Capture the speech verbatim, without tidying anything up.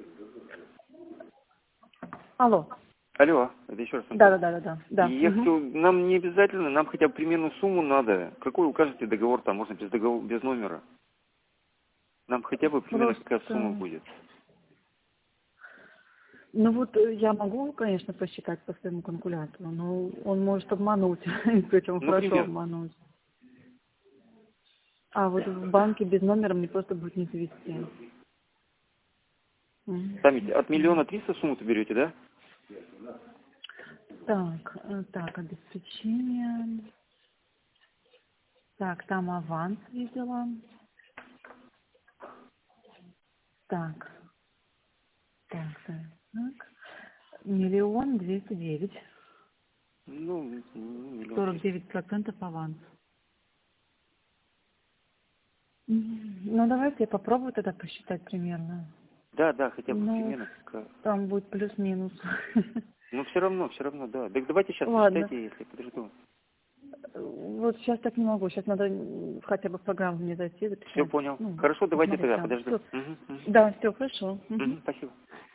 Алло. Алло, это еще раз. Да, да, да, да, да. Я Угу. хочу, нам не обязательно, нам хотя бы примерную сумму надо. Какой укажете договор, там можно без договора, без номера. Нам хотя бы примерно Просто... какая сумма будет. Ну вот э, я могу, конечно, посчитать по своему калькулятору, но он может обмануть, и причем хорошо Например, обмануть. А вот в банке без номера мне просто будет не завести. М. там ведь от миллиона триста сумму-то берете, да? Так, э, так, обеспечение. Так, там аванс видела. Так, так, так, так. Миллион двести девять. Ну, миллион Сорок триста. девять процентов аванс. М, Ну, давайте я попробую тогда посчитать примерно. Да, да, хотя бы Ну, примерно какая. там будет плюс-минус. Ну, все равно, все равно, да. Так давайте сейчас Ладно. посчитайте, если подожду. Вот сейчас так не могу. Сейчас надо м, хотя бы в программу мне зайти, Все записать. понял. Ну, Хорошо, давайте посмотреть тогда, там. подожду. Всё. Угу, угу. Да, все, хорошо. Мгм. Угу, спасибо.